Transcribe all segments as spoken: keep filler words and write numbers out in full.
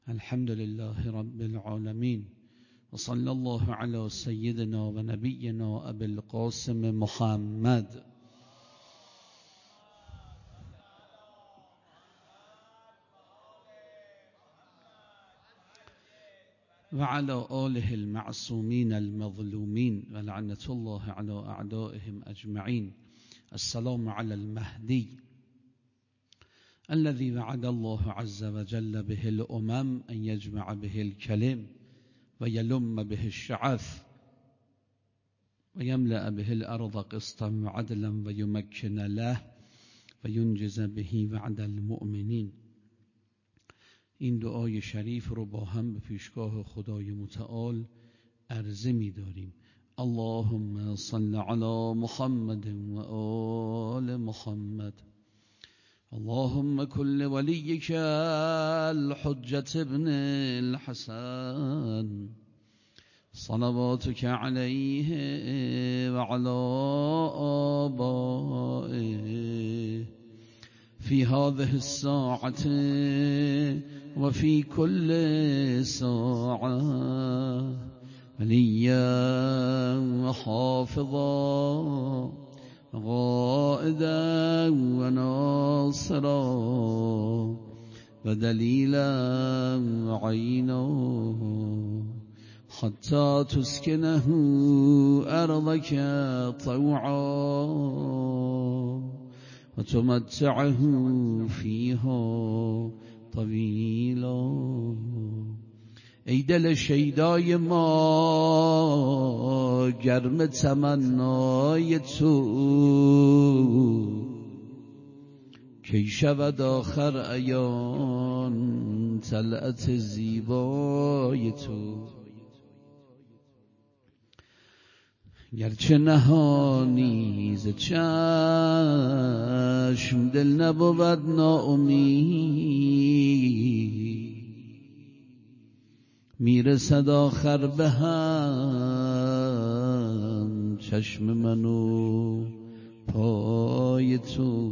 الحمد لله رب العالمين وصلى الله على سيدنا ونبينا أبي القاسم محمد وعلى آله المعصومين المظلومين ولعنة الله على أعدائهم أجمعين. السلام على المهدي الذي وعد الله عز وجل به الأمم أن يجمع به الكلم ويلم به الشعث ويملأ به الأرض قسطا وعدلا ويمكن له وينجز به وعد المؤمنين. این دعای شریف رو با هم به پیشگاه خدای متعال عرضه می داریم. اللهم صل علی محمد و آل محمد. اللهم كل وليك الحجة ابن الحسن صلواتك عليه وعلى آبائه في هذه الساعة وفي كل ساعة وليا وحافظا غائدا وناصرا ودليلا وعينا حتى تسكنه أرضك طوعا وتمتعه فيها طويلا. ای دل شیدای ما گرم تمنای تو، کی شود آخر عیان طلعت زیبای تو. گرچه نهانی ز چشم دل نبود ناامید، میرسد آخر به هم چشم منو پای تو.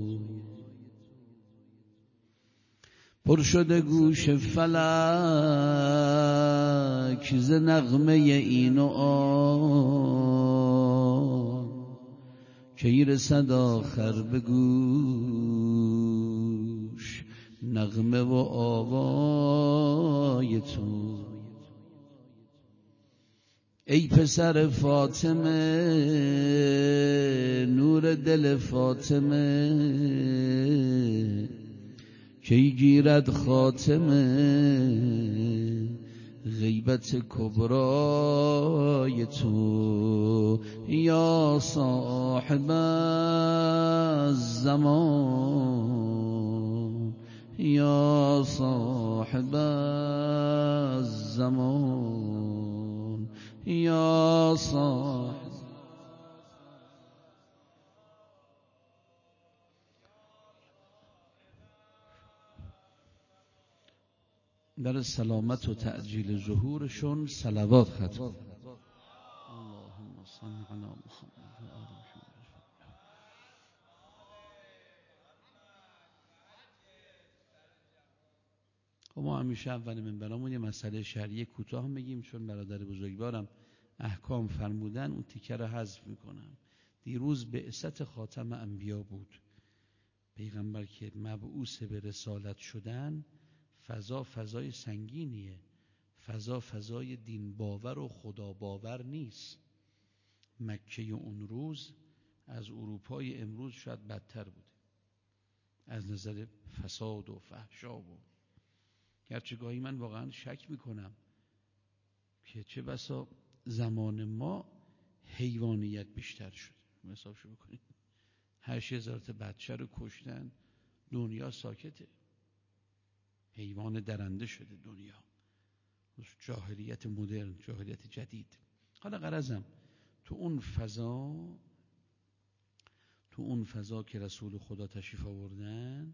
پر شده گوش فلک ز نغمه این و آن، کی رسد آخر به گوش نغمه و آوای تو. ای پسر فاطمه نور دل فاطمه، کی گیرد خاتمه غیبت کبرای تو. یا صاحب الزمان یا صاحب الزمان یا صاحب. در سلامت و تعجیل ظهورشون صلوات ختم. اللهم صل علی محمد و آل محمد. خب ما همیشه اول منبرامون یه مسئله شرعی کوتاه میگیم، چون برادر بزرگوارم احکام فرمودن اون تیکه رو حذف میکنم. دیروز بعثت خاتم انبیا بود. پیغمبر که مبعوث به رسالت شدن، فضا فضای سنگینیه، فضا فضای دین باور و خدا باور نیست. مکه اون روز از اروپای امروز شاید بدتر بوده از نظر فساد و فحشا و گرچه گاهی من واقعا شک میکنم که چه بسا زمان ما حیوانیت بیشتر شده. حسابشو بکنید هشت هزار تا بچه رو کشتن، دنیا ساکته، حیوان درنده شده دنیا. جاهلیت مدرن، جاهلیت جدید. حالا غرضم تو اون فضا تو اون فضا که رسول خدا تشریف آوردن،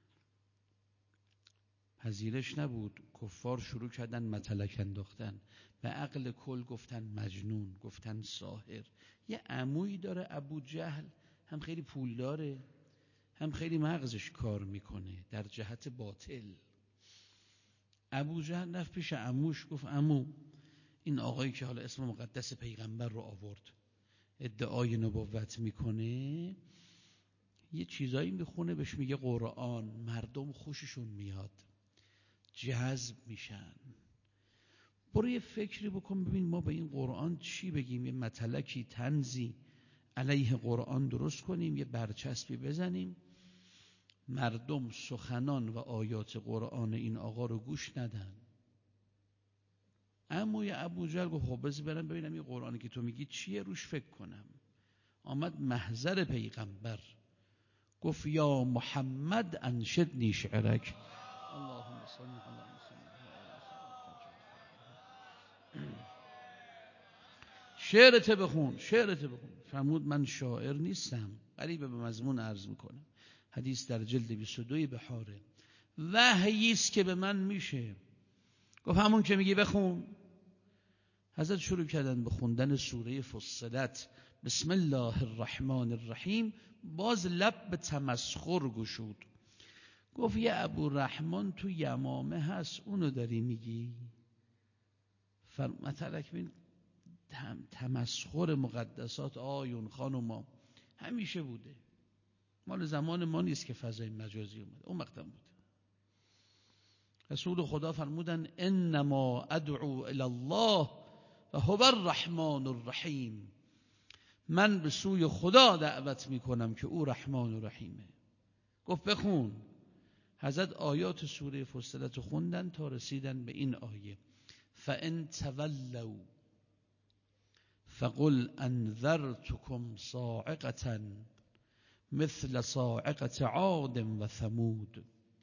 پذیرش نبود. کفار شروع کردن متلک انداختن، به عقل کل گفتن مجنون، گفتن ساحر. یه عمویی داره ابو جهل، هم خیلی پول داره هم خیلی مغزش کار میکنه در جهت باطل. ابوجهل رفت پیش عموش گفت عمو، این آقایی که حالا اسم مقدس پیغمبر رو آورد ادعای نبوت میکنه، یه چیزایی میخونه بهش میگه قرآن، مردم خوششون میاد، جذب میشن، برو یه فکری بکن ببین ما به این قرآن چی بگیم، یه متلکی طنزی علیه قرآن درست کنیم، یه برچسبی بزنیم، مردم سخنان و آیات قرآن این آقا رو گوش ندن. عموی ابوجهل گفت خب بذار برم ببینم این قرآنی که تو میگی چیه، روش فکر کنم. آمد محضر پیغمبر گفت یا محمد انشدنی شعرک. اللهم صل علی شعرت بخون، شعرت بخون. فرمود من شاعر نیستم، قریب به مضمون عرض میکنم. حدیث در جلد بیست و دو بحاره، وحیی است که به من میشه. گفت همون که میگی بخون. حضرت شروع کردن به خوندن سوره فصلت، بسم الله الرحمن الرحیم. باز لب به تمسخر گشود، گفت یه ابورحمن تو یمامه هست، اونو داری میگی؟ فرمتلک بین تمسخر مقدسات آیون خانوما همیشه بوده، مال زمان ما نیست که فضای مجازی اومده، اون وقتم بوده. رسول خدا فرمودن انما ادعو الی الله و هو الرحمن الرحیم، من به سوی خدا دعوت میکنم که او رحمان و رحیمه. گفت بخون. حضرت آیات سوره فصلت خوندن تا رسیدن به این آیه فَإِن تَوَلَّوْا فَقُلْ أَنذَرْتُكُمْ صَاعِقَةً مثل صاعقة عاد و ثمود.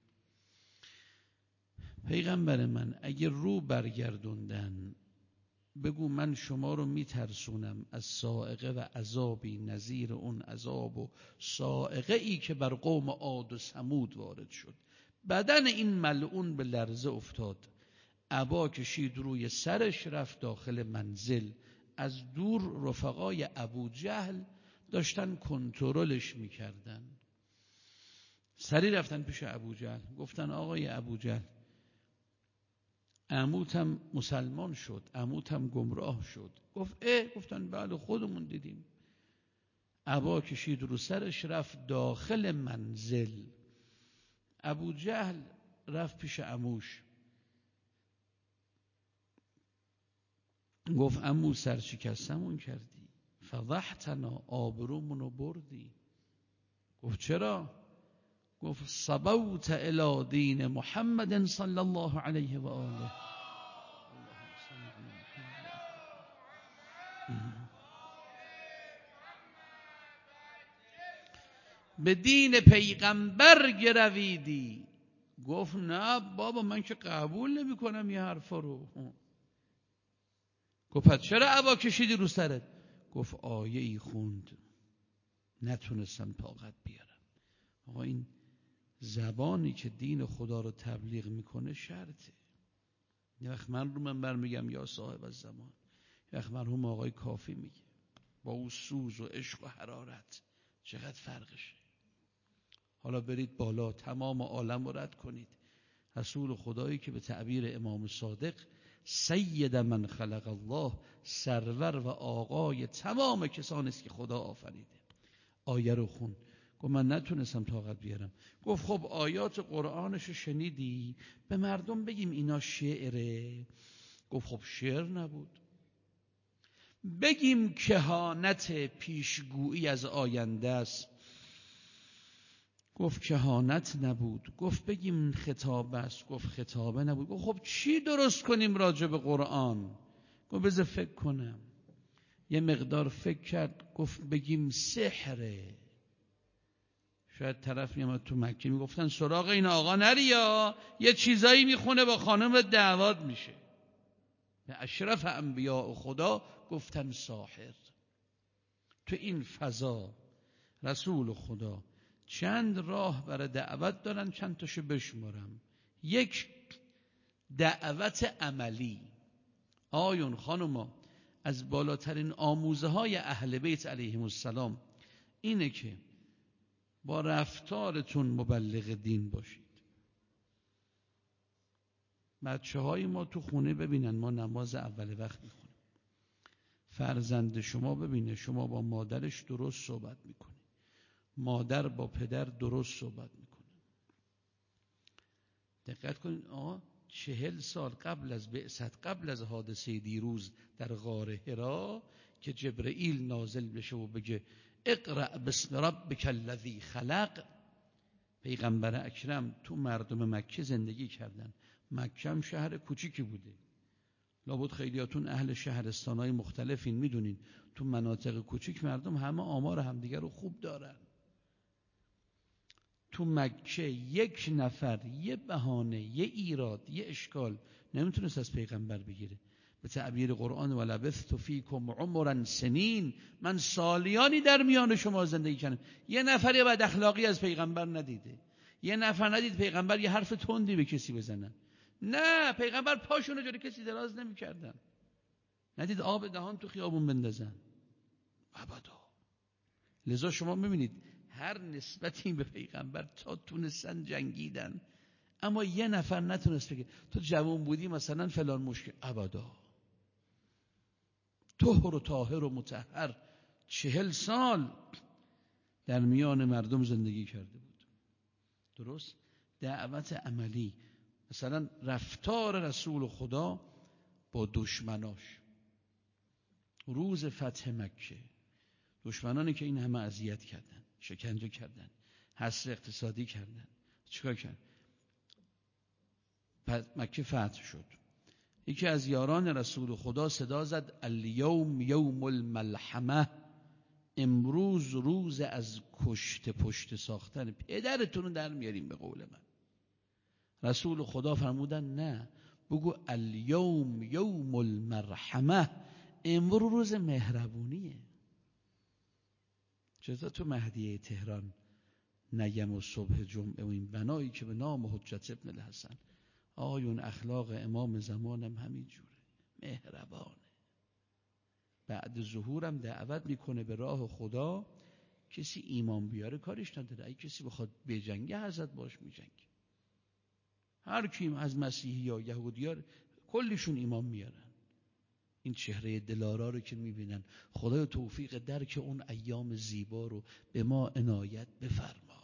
پیغمبر من اگر رو برگردوندن بگو من شما رو میترسونم از صاعقه و عذابی نظیر اون عذاب و صاعقه ای که بر قوم عاد و ثمود وارد شد. بدن این ملعون به لرزه افتاد، عبا کشید روی سرش، رفت داخل منزل. از دور رفقای ابوجهل داشتن کنترلش میکردن. سری رفتن پیش ابوجهل، گفتن آقای ابوجهل عموتم مسلمان شد، عموتم گمراه شد. گفت اه؟ گفتن بله خودمون دیدیم. عبا کشید رو سرش، رفت داخل منزل. ابوجهل رفت پیش عموش، گفت عمو سرشکستمون کردی، فضحتنا، آبرومونو بردی. گفت چرا؟ گفت صبوت الی دین محمد صلی الله علیه و آله. به دین پیغمبر گرویدی. گفت نه بابا من که قبول نمی کنم یه حرفا رو. گفت پس چرا عبا کشیدی رو سرت؟ گفت آیه ای خوند نتونستم طاقت بیارم. آقا این زبانی که دین خدا رو تبلیغ میکنه شرطه. یه وقت من رو من بر میگم یا صاحب الزمان، یه وقت مرحوم آقای کافی میگه، با او سوز و عشق و حرارت چقدر فرقشه. حالا برید بالا تمام عالم رو رد کنید. رسول خدایی که به تعبیر امام صادق سید من خلق الله، سرور و آقای تمام کسانی است که خدا آفریده، آیه رو خون. گفت من نتونستم طاقت بیارم. گفت خب آیات قرآنش شنیدی؟ به مردم بگیم اینا شعره؟ گفت خب شعر نبود. بگیم کهانت پیشگویی از آینده است؟ گفت کهانت نبود. گفت بگیم خطابه است؟ گفت خطابه نبود. گفت خب چی درست کنیم راجع به قرآن؟ گفت بذار فکر کنم. یه مقدار فکر کرد، گفت بگیم سحره. شاید طرف میامد تو مکه میگفتن سراغ این آقا نریا، یه چیزایی میخونه با خانم دعوات میشه. به اشرف انبیاء خدا گفتن ساحر. تو این فضا رسول خدا چند راه برای دعوت دارن، چند تاشو بشمارم. یک، دعوت عملی. آیون خانوما از بالاترین آموزه های اهل بیت علیهم السلام اینه که با رفتارتون مبلغ دین باشید. بچه های ما تو خونه ببینن ما نماز اول وقت میخونیم. فرزند شما ببینه شما با مادرش درست صحبت میکنی، مادر با پدر درست صحبت میکنه. دقت کنید آقا چهل سال قبل از بعثت، قبل از حادثه دیروز در غار حرا که جبرئیل نازل بشه و بگه اقرأ باسم ربک الذی خلق، پیغمبر اکرم تو مردم مکه زندگی کردن. مکه هم شهر کوچیکی بوده، لابد خیلیاتون اهل شهرستانهای مختلفین، میدونین تو مناطق کوچیک مردم همه آمار همدیگر رو خوب دارن. تو مکه یک نفر یه بهانه، یه ایراد، یه اشکال نمیتونست از پیغمبر بگیره. به تعبیر قرآن ولبثت فیکم عمرا سنین، من سالیانی در میان شما زندگی کردم. یه نفر یه بد اخلاقی از پیغمبر ندیده، یه نفر ندید پیغمبر یه حرف تندی به کسی بزنه. نه، پیغمبر پاشونو جلوی کسی دراز نمی‌کردن. ندید آب دهان تو خیابون بندازن ابدا. لذا شما می‌بینید هر نسبتی به پیغمبر تا تونستن جنگیدن، اما یه نفر نتونست بگه تو جوان بودی مثلا فلان مشکل، ابدا. طهر و طاهر و مطهر چهل سال در میان مردم زندگی کرده بود. درست؟ دعوت عملی، مثلا رفتار رسول خدا با دشمناش روز فتح مکه، دشمنانی که این همه اذیت کردن، شکنجه کردن، حصر اقتصادی کردن، چیکار کردن؟ مکه فتح شد. یکی از یاران رسول خدا صدا زد الیوم یوم الملحمه، امروز روز از کشت پشت ساختن، پدرتون رو در میاریم به قول من. رسول خدا فرمودن نه، بگو الیوم یوم المرحمه، امروز روز مهربونیه. چطور تو مهدیه تهران نگم و صبح جمعه و این بنایی که به نام حجت ابن الحسن، آیون اخلاق امام زمانم همین جوره، مهربانه. بعد ظهورم دعوت میکنه به راه خدا، کسی ایمان بیاره کارش نداره، اگه کسی بخواد بجنگه حضرت باش میجنگه. هر کیم از مسیحی یا یهودی ها کلیشون ایمان میارن. این چهره دلارا رو که میبینن، خدای توفیق درک اون ایام زیبا رو به ما عنایت بفرما.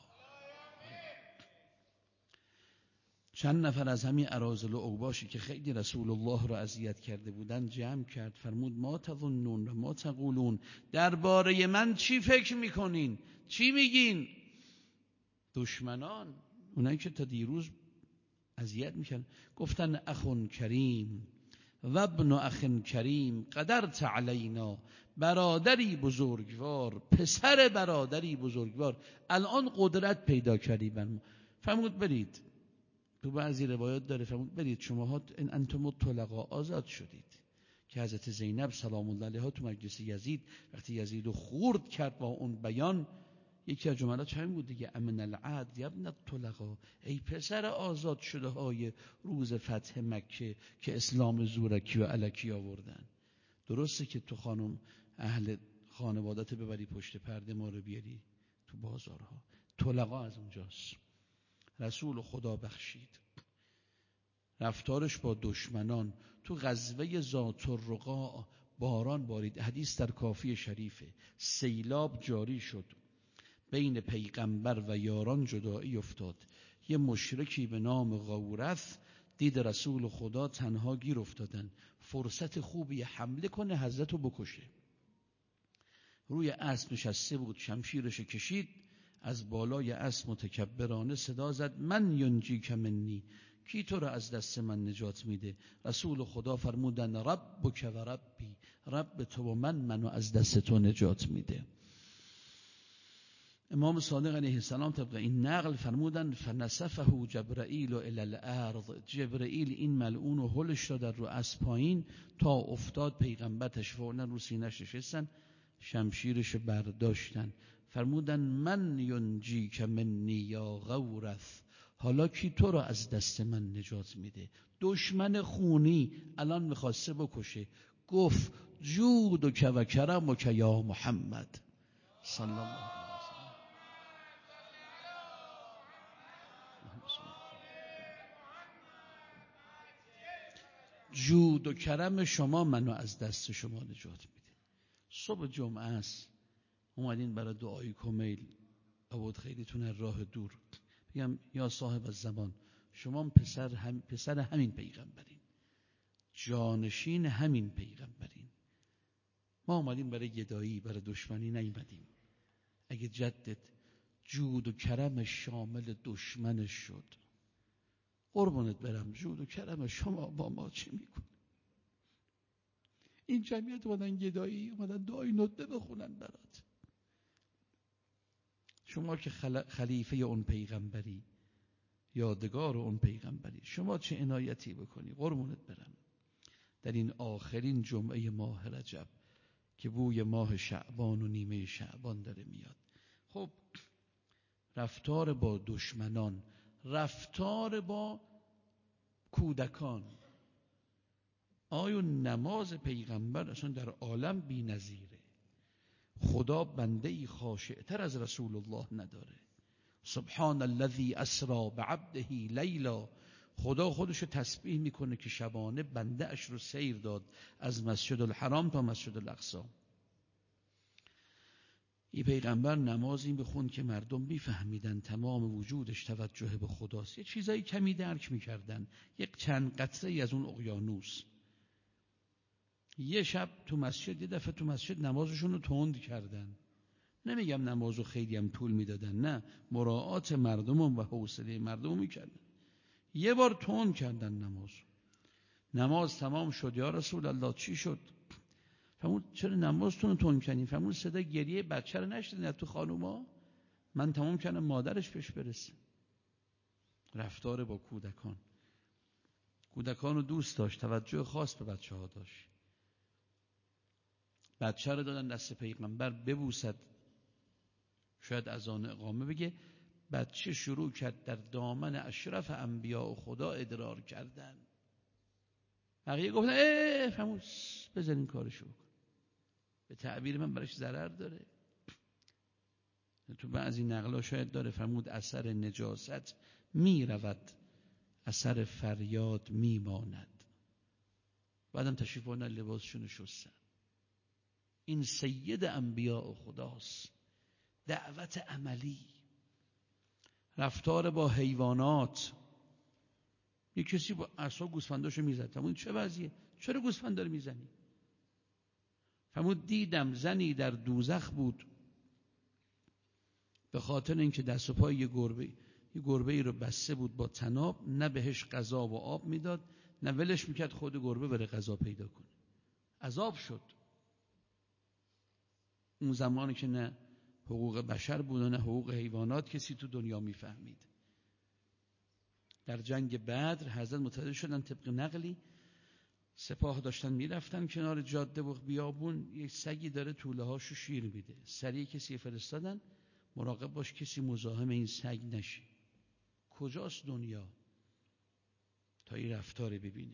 چند نفر از همین اراذل و اوباشی که خیلی رسول الله رو اذیت کرده بودن جمع کرد، فرمود ما تظنون و ما تقولون، درباره من چی فکر میکنین، چی میگین؟ دشمنان، اونایی که تا دیروز اذیت میکردن، گفتن اخون کریم و ابن اخن کریم قدرت علینا، برادری بزرگوار، پسر برادری بزرگوار، الان قدرت پیدا کردی بر ما. فرمود برید، تو بعضی روایات داره فرمود برید شماها ان انتم الطلقاء، آزاد شدید. که حضرت زینب سلام الله علیها تو مجلس یزید وقتی یزید رو خورد کرد با اون بیان، یکی از جملات همین بود دیگه، امن العهد یا ابن الطلقاء، ای پسر آزاد شده های روز فتح مکه که اسلام زورکی و الکی آوردن. درسته که تو خانم اهل خانوادت ببری پشت پرده، ما رو بیاری تو بازارها، طلقاء از اونجاست. رسول خدا بخشید رفتارش با دشمنان. تو غزوه ذات الرقاع باران بارید، حدیث در کافی شریفه، سیلاب جاری شد، بین پیغمبر و یاران جدایی افتاد. یه مشرکی به نام غورث دید رسول خدا تنها گیر افتادن، فرصت خوبی حمله کنه حضرت رو بکشه. روی اسب نشسته بود، شمشیرش کشید، از بالای اسب متکبرانه صدا زد من ینجیک منی، کی تو را از دست من نجات میده؟ رسول خدا فرمودن ربک و ربی، رب تو و من منو از دست تو نجات میده. امام صادق علیه السلام طبق این نقل فرمودن فنسفه جبرائیل الی الارض، جبرائیل این ملعون و هلش داد رو از پایین تا افتاد، پیغمبر تشریف آوردن رو سینه‌اش نشستن، شمشیرش برداشتن، فرمودن من ینجیک منی یا غورث، حالا کی تو رو از دست من نجات میده؟ دشمن خونی الان میخواسته بکشه، گفت جود و که و کرم و که یا محمد صلی الله علیه وسلم. جود و کرم شما منو از دست شما نجات میده. صبح جمعه است، اومدین برای دعای کمیل، عبود خیلیتون از راه دور، بگم یا صاحب الزمان، شما پسر, هم پسر همین پیغمبرین، جانشین همین پیغمبرین. ما اومدیم برای گدایی، برای دشمنی نیومدیم. اگه جدت جود و کرم شامل دشمنش شد، قربونت برم، جود و کرم شما با ما چی میکنه؟ این جمعیت اومدن گدایی، اومدن دعای ندبه بخونن برات. شما که خلیفه اون پیغمبری، یادگار اون پیغمبری، شما چه عنایتی بکنی؟ قربونت برم. در این آخرین جمعه ماه رجب که بوی ماه شعبان و نیمه شعبان داره میاد، خب رفتار با دشمنان، رفتار با کودکان، آیا نماز پیغمبر اصلا در عالم بی نظیره. خدا بنده ای خاشعتر از رسول الله نداره. سبحان الذی اسری بعبده لیلا، خدا خودشو تسبیح میکنه که شبانه بنده اش رو سیر داد از مسجد الحرام تا مسجد الاقصی. این پیغمبر نماز این بخون که مردم بیفهمیدن تمام وجودش توجه به خداست. یه چیزایی کمی درک میکردن، یک چند قطره از اون اقیانوس. یه شب تو مسجد، یه دفعه تو مسجد نمازشون رو تند کردن. نمیگم نمازو خیلی هم طول میدادن، نه، مراعات مردم و حوصله مردم میکردن. یه بار تند کردن نماز. نماز تمام شد، یا رسول الله چی شد؟ فرمود چرا نمازتون رو تند کردین؟ فرمود صدا گریه بچه رو نشنیدین تو خانوما؟ من تمام کردم مادرش پیش برسه. رفتار با کودکان، کودکان رو دوست داشت، توجه خاص به بچه ها داشت. بچه رو دادن دست پیغمبر ببوسد، شاید اذان اقامه بگه، بچه شروع کرد در دامن اشرف انبیاء و خدا ادرار کردن. بقیه گفتن اه فرمود بذارین کارشو بکن، به تعبیر من براش ضرر داره. تو بعضی نقلا شاید داره. فرمود اثر نجاست می رود، اثر فریاد می ماند. بعدم تشریف بردن لباسشون شستن. این سید انبیاء خداست. دعوت عملی، رفتار با حیوانات. یک کسی با عصا گوسفنداشو میزد. فرمود چه وضعیه؟ چرا گوسفندا رو میزنی؟ فرمود دیدم زنی در دوزخ بود به خاطر اینکه دست و پای یه گربه یه گربه ای رو بسته بود با طناب، نه بهش غذا و آب میداد، نه ولش میکرد خود گربه بره غذا پیدا کنه. عذاب شد. اون زمانی که نه حقوق بشر بود و نه حقوق حیوانات کسی تو دنیا میفهمید. در جنگ بدر حضرت متوجه شدن، طبق نقلی سپاه داشتن میرفتن کنار جاده و بیابون، یک سگی داره توله هاشو شیر میده. سریع کسی فرستادن مراقب باش کسی مزاحم این سگ نشه. کجاست دنیا تا این رفتار ببینه؟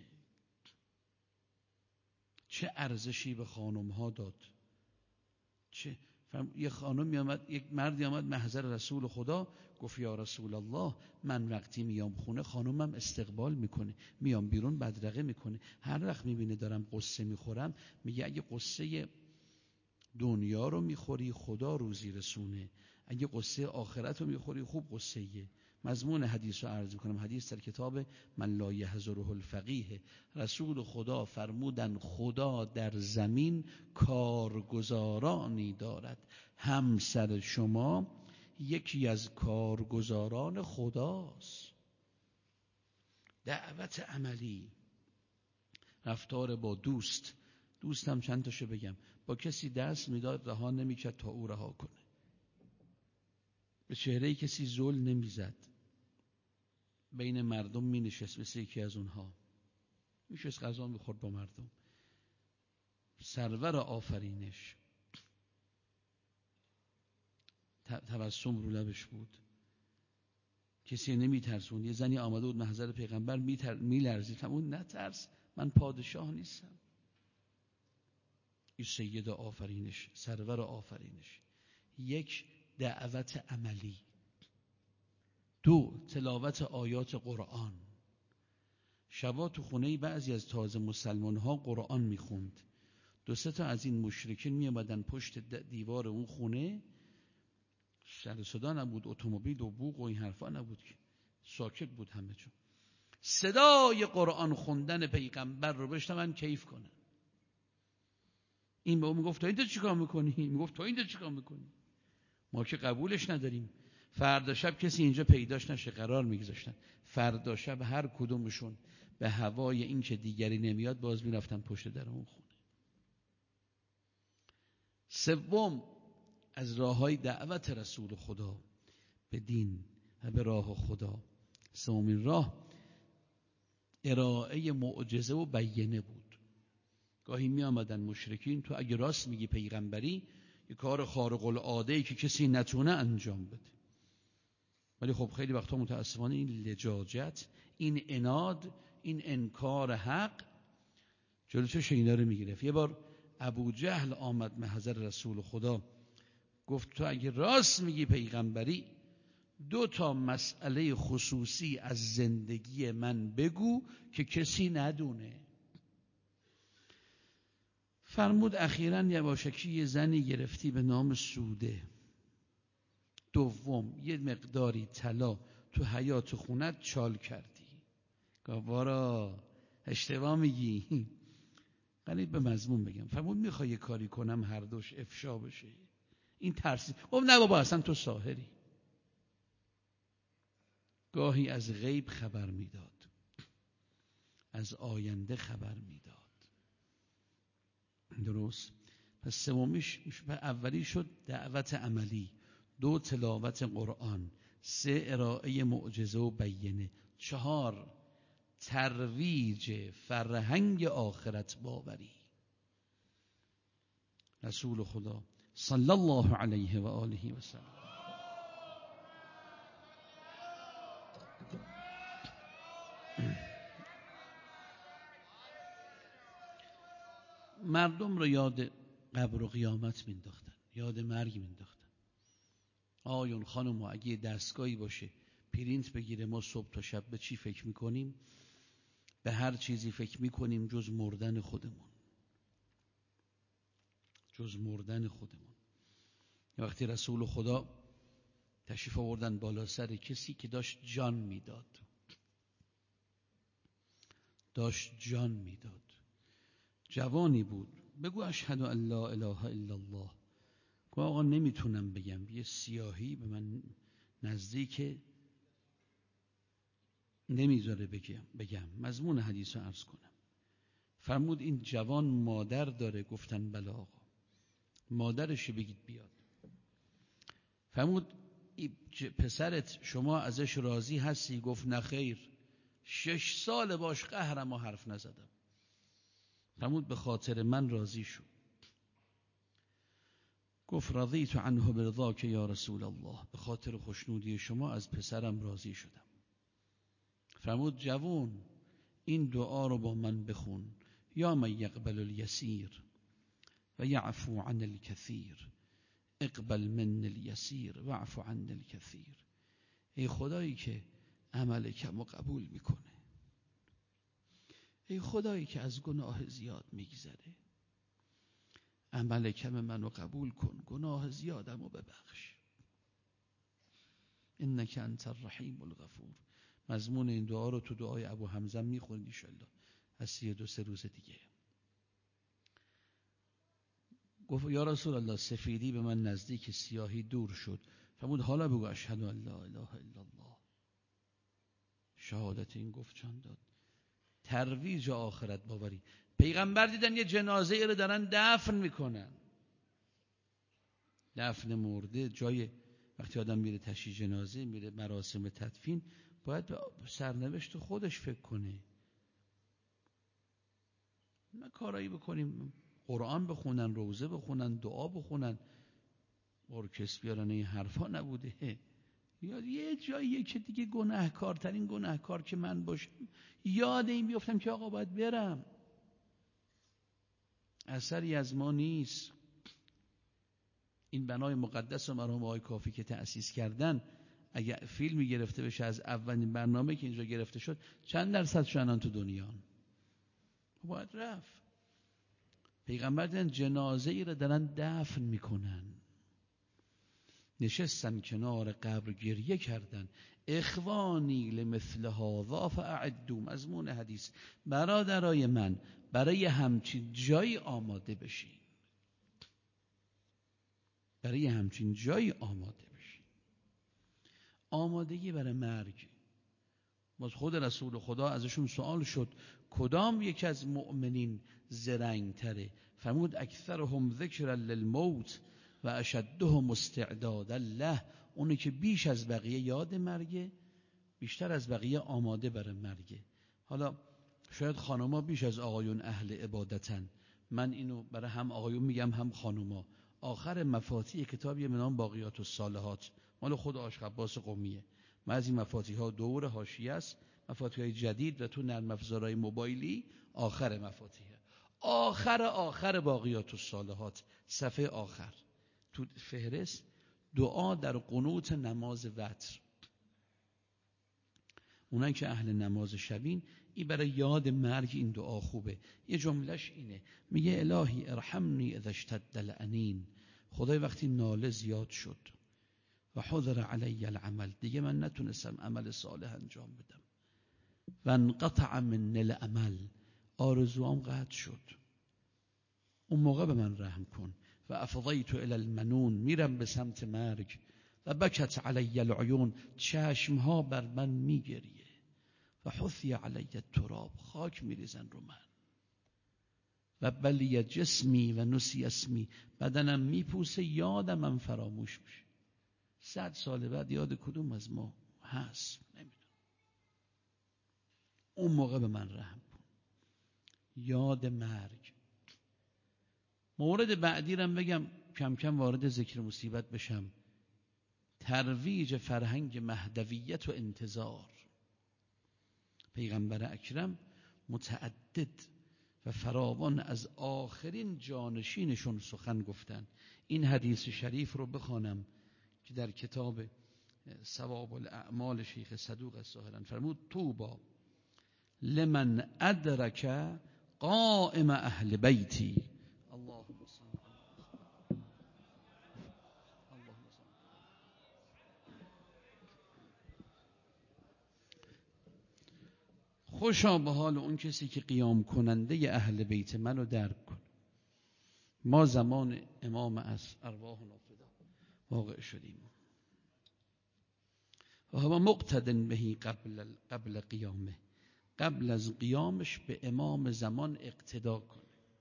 چه ارزشی به خانم ها داد. چه یه خانم میامد، یک مردی آمد محضر رسول خدا، گفت یا رسول الله من وقتی میام خونه خانمم استقبال میکنه، میام بیرون بدرقه میکنه، هر وقت میبینه دارم قصه میخورم میگه اگه قصه دنیا رو میخوری خدا روزی رسونه، اگه قصه آخرت رو میخوری خوب قصه یه. مضمون حدیث رو عرض کنم. حدیث در کتاب من لا یحضره الفقیه. رسول خدا فرمودن خدا در زمین کارگزارانی دارد، همسر شما یکی از کارگزاران خداست. دعوت عملی، رفتار با دوست. دوستم چند تاشو بگم، با کسی دست میداد رها نمیکرد تا او رها کنه. به چهره کسی ظلم نمیزد. بین مردم می نشست مثل یکی از اونها، میشست غذا میخورد با مردم. سرور آفرینش، تبسم رو لبش بود، کسی نمی ترسون. یه زنی آمده بود محضر پیغمبر می لرزید. فرمود نترس، من پادشاه نیستم. این سید آفرینش، سرور آفرینش. یک، دعوت عملی. دو، تلاوت آیات قرآن. شبا تو خونه بعضی از تازه مسلمان ها قرآن میخوند. دو سه تا از این مشرکین میامدن پشت دیوار اون خونه، سر صدا نبود، اتومبیل و بوق و این حرفا نبود که، ساکت بود همه جا. صدای قرآن خوندن پیغمبر رو بشنون کیف کنن. این به اون میگفت تو اینجا چیکار میکنی؟ میگفت تو اینجا چیکار میکنی؟ ما که قبولش نداریم. فردا شب کسی اینجا پیداش نشه قرار میگذاشتن. فردا شب هر کدومشون به هوای این که دیگری نمیاد باز میرفتن پشت در اون خونه. سوم از راههای دعوت رسول خدا به دین و به راه خدا، سومین راه ارائه معجزه و بیینه بود. گاهی می آمدن مشرکین تو اگه راست میگی پیغمبری، یه کار خارق العاده‌ای که کسی نتونه انجام بده. ولی خب خیلی وقتا متاسفانه این لجاجت، این عناد، این انکار حق جلوش اینا رو میگرفت. یه بار ابو جهل آمد محضر رسول خدا، گفت تو اگه راست میگی پیغمبری، دو تا مسئله خصوصی از زندگی من بگو که کسی ندونه. فرمود اخیراً یواشکی یه زنی گرفتی به نام سوده. دوم یه مقداری طلا تو حیاط خونت چال کردی. گوارا اشتباه میگی. قریب به مضمون بگم. فرمود میخوای یه کاری کنم هر دوش افشا بشه؟ این ترسی. گفت نه بابا اصلا تو ساحری. گاهی از غیب خبر میداد، از آینده خبر میداد. درست؟ پس سومیش، اولی شد دعوت عملی، دو تلاوت قرآن، سه ارائه معجزه و بیینه، چهار ترویج فرهنگ آخرت باوری. رسول خدا صلی الله علیه و آله و سلم مردم رو یاد قبر و قیامت مینداختن، یاد مرگ مینداختن. آیون خانم اگه دستگاهی باشه پرینت بگیره ما صبح تا شب به چی فکر میکنیم؟ به هر چیزی فکر میکنیم جز مردن خودمون، جز مردن خودمون. وقتی رسول خدا تشریف آوردن بالا سر کسی که داشت جان میداد، داشت جان میداد، جوانی بود، بگو اشهد ان لا اله الا الله. گفت آقا نمیتونم بگم، یه سیاهی به من نزدیک نمیذاره بگم بگم مضمون حدیث رو عرض کنم. فرمود این جوان مادر داره؟ گفتن بله آقا. مادرش بگید بیاد. فرمود پسرت شما ازش راضی هستی؟ گفت نه خیر، شش سال باش قهرم و حرف نزدم. فرمود به خاطر من راضی شو. گفت رضیت عنه برضاک یا رسول الله، به خاطر خوشنودی شما از پسرم راضی شدم. فرمود جوون این دعا رو با من بخون، یا من یقبل الیسیر و یعفو عن الکثیر، اقبل من الیسیر و عفو عن الکثیر. ای خدایی که عمل کم و قبول میکنه، ای خدایی که از گناه زیاد میگذره، عمل کم منو قبول کن، گناه زیادم رو ببخش. انک انت الرحیم الغفور. مضمون این دعا رو تو دعای ابو حمزه میخونید ان شاءالله از سی دو سه روز دیگه. گفت یا رسول الله سفیدی به من نزدیک، سیاهی دور شد. فرمود حالا بگو اشهد ان لا اله الا الله. شهادت این گفت چند داد. ترویج آخرت باوری. پیغمبر دیدن یه جنازه رو دارن دفن میکنن. دفن مرده جای، وقتی آدم میره تشییع جنازه، میره مراسم تدفین، باید به سرنوشت خودش فکر کنه. ما کارایی بکنیم، قرآن بخونن، روزه بخونن، دعا بخونن، ارکستر بیارن، این حرفا نبوده. یا یه جایی که دیگه گناهکارترین گناهکار که من باشم یاد این بیفتم که آقا باید برم، اثری از ما نیست. این بنای مقدس و مرحوم آقای کافی که تأسیس کردن اگه فیلمی گرفته بشه از اولین برنامه که اینجا گرفته شد، چند درصد شدن تو دنیا؟ باید رفت. پیغمبر دیدن جنازه ای را دارن دفن میکنن، نشستن کنار قبر گریه کردن. اخوانی لمثل هذا فاعدوا، مضمون حدیث، برادرای من برای همچین جایی آماده بشین، برای همچین جایی آماده بشین. آمادگی برای مرگ. باز خود رسول خدا ازشون سوال شد کدام یکی از مؤمنین زرنگ تره؟ فرمود اکثرهم ذکرا للموت و اشدهم استعدادا له. اونی که بیش از بقیه یاد مرگه، بیشتر از بقیه آماده برای مرگه. حالا شاید خانوما بیش از آقایون اهل عبادتن، من اینو برای هم آقایون میگم هم خانوما. آخر مفاتیح کتابی به نام باقیات الصالحات مال خود آقا عباس قمیه. بعضی مفاتیح ها دور حاشیه است، مفاتیح های جدید و تو نرم افزارهای موبایلی آخر مفاتیح، آخر آخر باقیات الصالحات صفحه آخر تو فهرست دعا در قنوت نماز وتر. اونایی که اهل نماز شبین، این برای یاد مرگ این دعا خوبه. یه جملهش اینه، میگه الهی ارحمنی اذا اشتد الانین، خدای وقتی ناله زیاد شد و حضر علی العمل، دیگه من نتونستم عمل صالح انجام بدم، و انقطع من العمل، آرزوام قطع شد، اون موقع به من رحم کن. و افضیت الی المنون، میرم به سمت مرگ. و بکت علی العیون، چشمها بر من میگریه. و حثی علی التراب، خاک میریزن رو من. و بلی جسمی و نسی اسمی، بدنم میپوسه، یادم من فراموش میشه. صد سال بعد یاد کدوم از ما هست نمیدونم. اون موقع به من رحم کن. یاد مرگ. مورد بعدی رم بگم، کم کم وارد ذکر مصیبت بشم. ترویج فرهنگ مهدویت و انتظار. پیغمبر اکرم متعدد و فراوان از آخرین جانشینشون سخن گفتن. این حدیث شریف رو بخوانم که در کتاب ثواب الاعمال شیخ صدوق ظاهرا فرمود طوبی لمن ادرک قائم اهل بیتی. اللهم صل خوشا به حال اون کسی که قیام کننده اهل بیت منو درک کن. ما زمان امام عصر ارواحنا فدا واقع شدیم و هو مقتدن بهی قبل قبل قیامه، قبل از قیامش به امام زمان اقتدا کنه.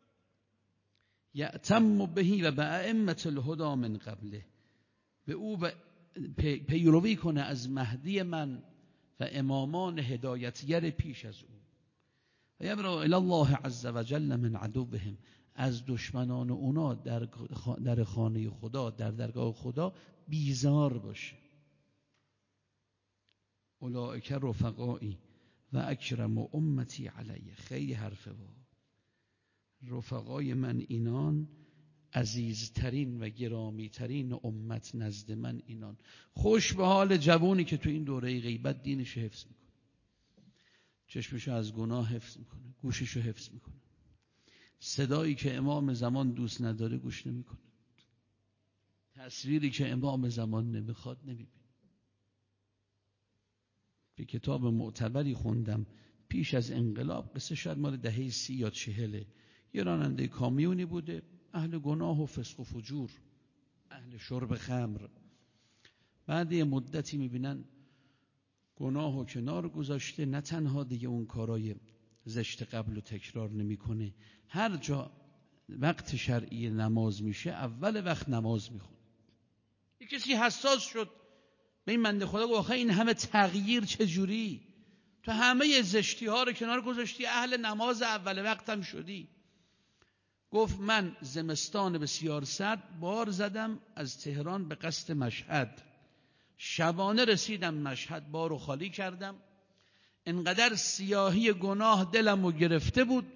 یأتم بهی و به ائمة الهدی من قبله، به او پیروی کنه از مهدی من و امامان هدایتگر پیش از او. و یبرأ الی الله عز وجل من عدوهم، از دشمنان اونا در در خانه خدا، در درگاه خدا بیزار باشه. اولئک رفقایی و اکرم امتی علیه. خیلی حرفه وا. رفقای من اینان، عزیزترین و گرامیترین امت نزد من اینان. خوش به حال جوانی که تو این دوره غیبت دینش حفظ میکنه، چشمشو از گناه حفظ میکنه، گوششو حفظ میکنه، صدایی که امام زمان دوست نداره گوش نمیکنه، تصویری که امام زمان نمیخواد نمیبینه. به کتاب معتبری خوندم پیش از انقلاب، قصه شاید مال دهه سی یا چهله. یه راننده کامیونی بوده، اهل گناه و فسق و فجور، اهل شرب خمر. بعد یه مدتی میبینن گناه و کنار گذاشته، نه تنها دیگه اون کارای زشت قبل و تکرار نمیکنه، هر جا وقت شرعی نماز میشه اول وقت نماز میخونه. یه کسی حساس شد به این بنده خدا، گفت آخه این همه تغییر چجوری؟ تو همه زشتی ها رو کنار گذاشتی، اهل نماز اول وقت هم شدی. گفت من زمستان بسیار سرد بار زدم از تهران به قصد مشهد، شبانه رسیدم مشهد، بارو خالی کردم، انقدر سیاهی گناه دلمو گرفته بود،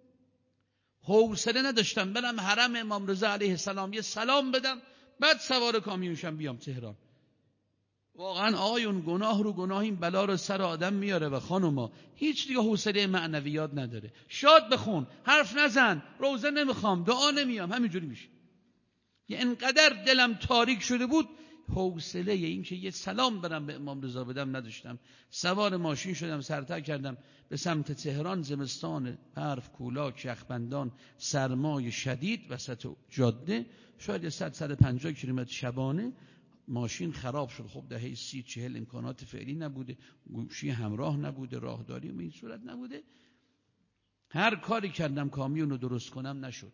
حوصله نداشتم برم حرم امام رضا علیه السلام یه سلام بدم، بعد سوار کامیونشم بیام تهران. واقعا آقایون گناه رو گناه این بلا رو سر آدم میاره و خانوما هیچ دیگه حوصله معنویات نداره. شاد بخون، حرف نزن، روزه نمیخوام، دعا نمیام، همینجوری میشه. یه انقدر دلم تاریک شده بود حوصله این که یه سلام برم به امام رضا بدم نداشتم. سوار ماشین شدم، سرتا کردم به سمت تهران. زمستان، برف، کولاک، یخبندان، سرمای شدید وسط جاده، شاید صد صد و پنجاه کیلومتر شبانه. ماشین خراب شد. خب دهه سی چهل امکانات فعلی نبوده، گوشی همراه نبوده، راهداری به این صورت نبوده. هر کاری کردم کامیون رو درست کنم نشد.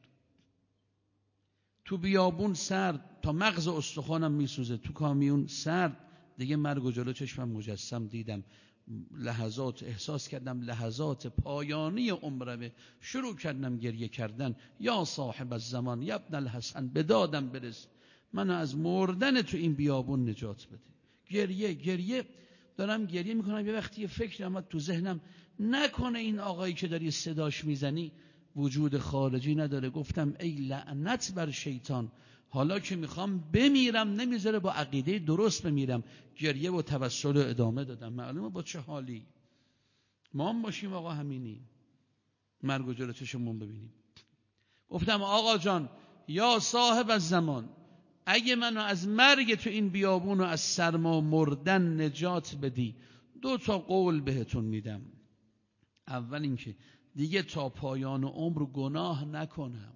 تو بیابون سرد تا مغز استخوانم میسوزه، تو کامیون سرد، دیگه مرگ و جلو چشمم مجسم دیدم. لحظات احساس کردم لحظات پایانی عمرمه. شروع کردم گریه کردن. یا صاحب الزمان یا ابن الحسن، به دادم برس، منو از مردن تو این بیابون نجات بده. گریه گریه دارم گریه میکنم. یه وقتی یه فکر اومد تو ذهنم، نکنه این آقایی که داری صداش میزنی وجود خارجی نداره. گفتم ای لعنت بر شیطان، حالا که میخوام بمیرم نمیذاره با عقیده درست بمیرم. گریه و توسل ادامه دادم. معلومه با چه حالی ما هم باشیم آقا، همینی مرگ و جلو چشمون ببینیم. گفتم آقا جان یا صاحب الزمان، اگه منو از مرگ تو این بیابون و از سرما مردن نجات بدی، دو تا قول بهتون میدم. اول اینکه دیگه تا پایان عمر گناه نکنم.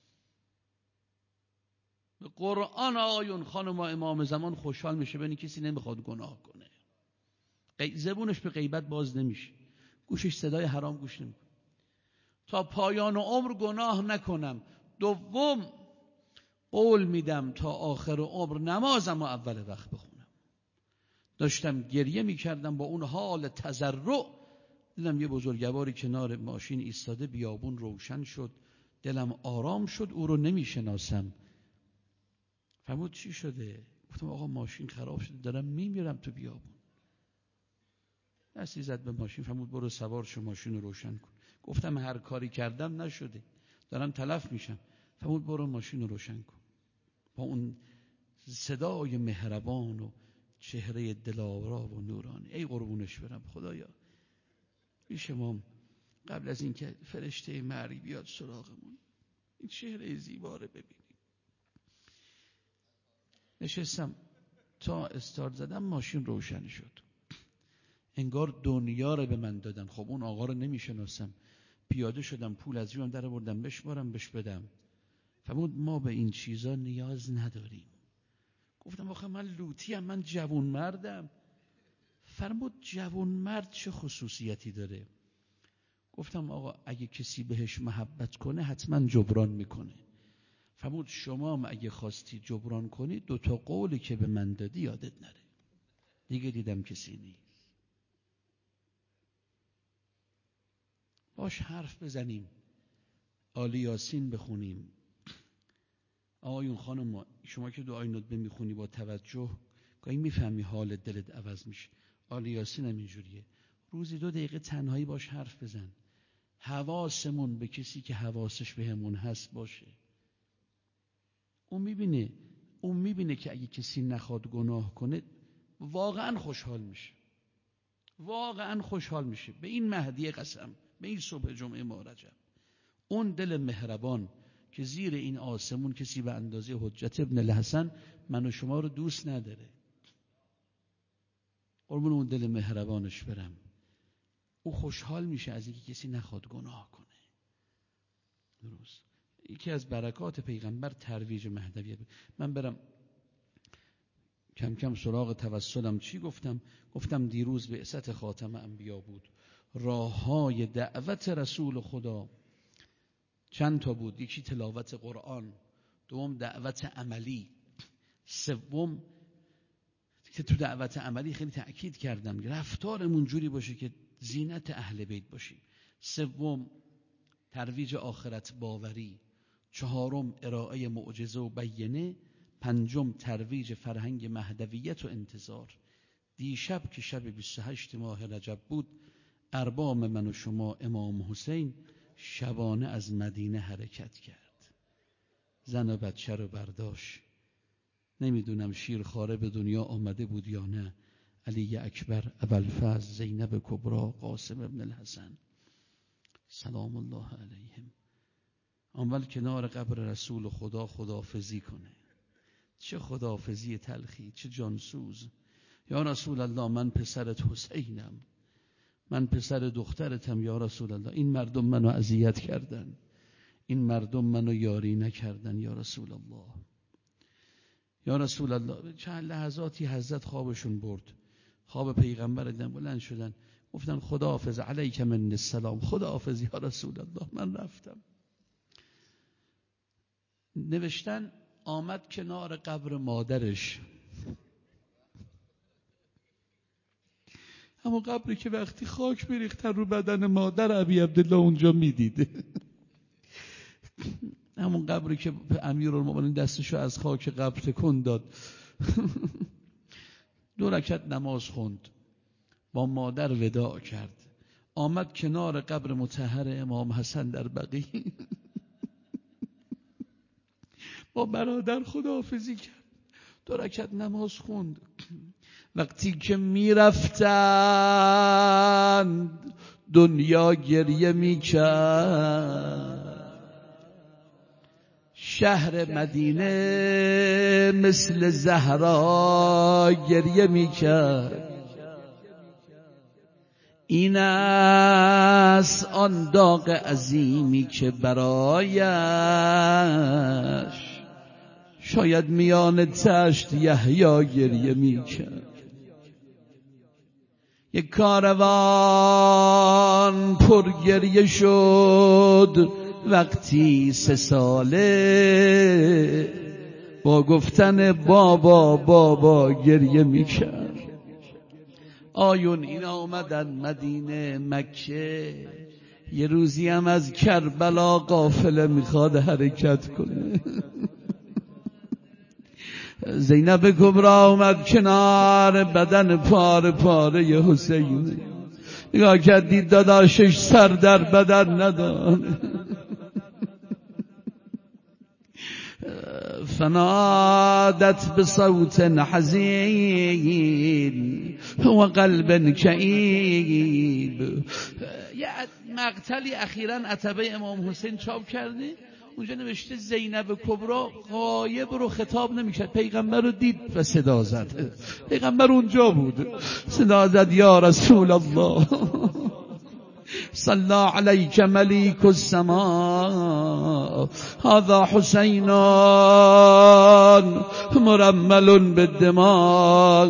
به قرآن آقایون خانم امام زمان خوشحال میشه ببینی کسی نمیخواد گناه کنه. زبونش به غیبت باز نمیشه، گوشش صدای حرام گوش نمیکنه. تا پایان عمر گناه نکنم. دوم قول میدم تا آخر عمر نمازم و اول وقت بخونم. داشتم گریه میکردم با اون حال تضرع. دیدم یه بزرگواری کنار ماشین ایستاده، بیابون روشن شد، دلم آرام شد. او رو نمیشناسم. فرمود چی شده؟ گفتم آقا ماشین خراب شده، دارم میمیرم تو بیابون. دستی زد به ماشین. فرمود برو سوار شو، ماشین رو روشن کن. گفتم هر کاری کردم نشده، دارم تلف میشم. فرمود برو ماشین رو روشن کن. با اون صدای مهربان و چهره دلارا و نورانی، ای قربونش برم خدایا، پیش ما قبل از اینکه فرشته مرگ بیاد سراغمون این چهره زیبا رو ببینیم. نشستم تا استارت زدم، ماشین روشن شد. انگار دنیا رو به من دادن. خب اون آقا رو نمیشناسم. پیاده شدم، پول از جیبم در آوردم بشمارم بهش بدم. فرمود ما به این چیزا نیاز نداریم. گفتم آخه من لوطیم، من جوون مردم. فرمود جوون مرد چه خصوصیتی داره؟ گفتم آقا اگه کسی بهش محبت کنه حتما جبران میکنه. فرمود شما هم اگه خواستی جبران کنی دو تا قولی که به من دادی یادت نره. دیگه دیدم کسی نیست. باش حرف بزنیم، آل یاسین بخونیم. آقایون خانم، شما که دعای ندبه میخونی با توجه، گاهی میفهمی حال دلت عوض میشه. آل یاسین هم اینجوریه. روزی دو دقیقه تنهایی باش حرف بزن. حواسمون به کسی که حواسش بهمون هست باشه. اون میبینه اون میبینه که اگه کسی نخواد گناه کنه واقعا خوشحال میشه. واقعا خوشحال میشه. به این مهدی قسم، به این صبح جمعه ماه رجب، اون دل مهربان که زیر این آسمون کسی به اندازه حجت ابن الحسن من و شما رو دوست نداره. قربون اون دل مهربانش برم. او خوشحال میشه از اینکه کسی نخواد گناه کنه. درست. یکی از برکات پیغمبر ترویج مهدویت. من برم کم کم سراغ توسلم. چی گفتم؟ گفتم دیروز بعثت خاتم انبیا بود. راههای دعوت رسول خدا چند تا بود؟ یکی تلاوت قرآن، دوم دعوت عملی، سوم که تو دعوت عملی خیلی تأکید کردم رفتارمون جوری باشه که زینت اهل بیت باشیم، سوم ترویج آخرت باوری، چهارم ارائه معجزه و بیانه، پنجم ترویج فرهنگ مهدویت و انتظار. دیشب که شب بیست و هشت ماه رجب بود، اربام من و شما امام حسین شبانه از مدینه حرکت کرد. زن و بچه رو برداشت. نمیدونم شیرخواره به دنیا آمده بود یا نه. علی اکبر، ابوالفضل، زینب کبرا، قاسم ابن الحسن سلام الله علیهم. اول کنار قبر رسول خدا خداحافظی کنه. چه خداحافظی تلخی، چه جانسوز. یا رسول الله من پسرت حسینم، من پسر دخترتم یا رسول الله. این مردم منو اذیت کردن، این مردم منو یاری نکردن یا رسول الله. یا رسول الله چند لحظاتی حضرت خوابشون برد، خواب پیغمبر دیدن، بلند شدن گفتن خداحافظ علیک من السلام، خداحافظ یا رسول الله. من رفتم. نوشتن آمد کنار قبر مادرش، اما قبری که وقتی خاک میریختن رو بدن مادر ابی عبدالله اونجا میدیده. همون قبری که امیرالمومنین دستشو از خاک قبر تکون داد. دو رکعت نماز خوند، با مادر وداع کرد، آمد کنار قبر مطهر امام حسن در بقیع، با برادر خداحافظی کرد، دو رکعت نماز خوند. وقتی که میرفتند دنیا گریه میکرد، شهر مدینه مثل زهرا گریه میکرد. این است آن داغ عظیمی که برایش شاید میان تشت یحیی گریه میکرد. یک کاروان پر گریه شد وقتی سه ساله با گفتن بابا بابا گریه میکرد. آیون این آمدن مدینه مکه، یه روزی هم از کربلا قافله میخواد حرکت کنه. زینب کبرا اومد کنار بدن پاره پاره ی حسین، نگاه کرد دید داداشش سر در بدن نداره. فنادت بصوت حزین و قلب کئیب. یه مقتلی اخیراً عتبه امام حسین چاپ کرده، اونجا نوشته زینب کبرا غایب رو خطاب نمی‌کرد، پیغمبر رو دید و صدا زد. پیغمبر اونجا بود، صدا زد یا رسول الله صلی علیک ملیک السماء، هذا حسین مرمل بالدماء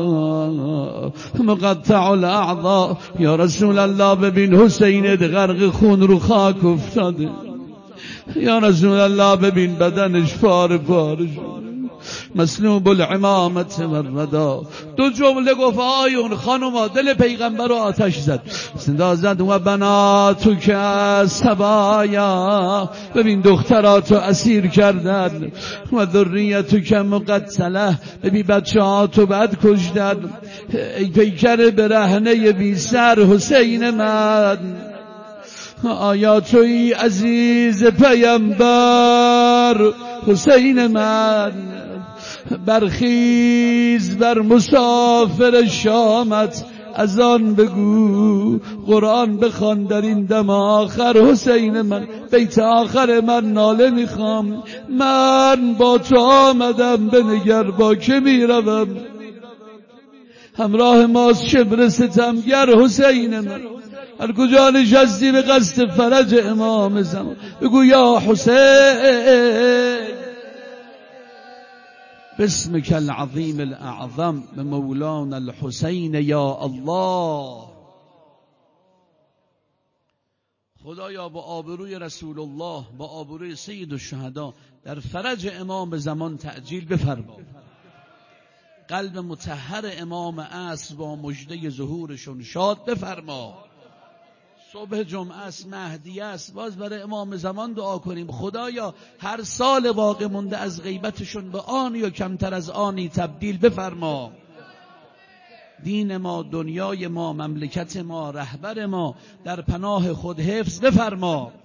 مقطع الاعضاء. یا رسول الله ببین حسین غرق خون رو خاک افتاده. یا رسول الله ببین بدنش پاره پاره شد، مسلوب العمامت والردا. دو جمله گفت آیون خانوما دل پیغمبر رو آتش زد، صدا زد و بناتو که سبایا، ببین دختراتو اسیر کردن، و ذریتو که مقتله، ببین بچه هاتو بد کشتن. ای پیکر برهنه بی سر حسین من، آیا توی عزیز پیامبر حسین من، برخیز بر مسافر شامت از آن بگو، قرآن بخوان در این دم آخر حسین من. بیت آخر من ناله میخوام، من با تو آمدم بنگر با که میروم، همراه ماست شبر ستمگر حسین من. هر کجا نشستی به قصد فرج امام زمان بگو یا حسین باسمك العظیم الاعظم به مولانا الحسین یا الله. خدایا با آبروی رسول الله، با آبروی سید الشهدا در فرج امام زمان تعجیل بفرما. قلب مطهر امام عصر با مژده ظهورشون شاد بفرما. صبح جمعه است، مهدی است، باز برای امام زمان دعا کنیم. خدایا هر سال باقی مونده از غیبتشون به آنی و کمتر از آنی تبدیل بفرما. دین ما، دنیای ما، مملکت ما، رهبر ما در پناه خود حفظ بفرما.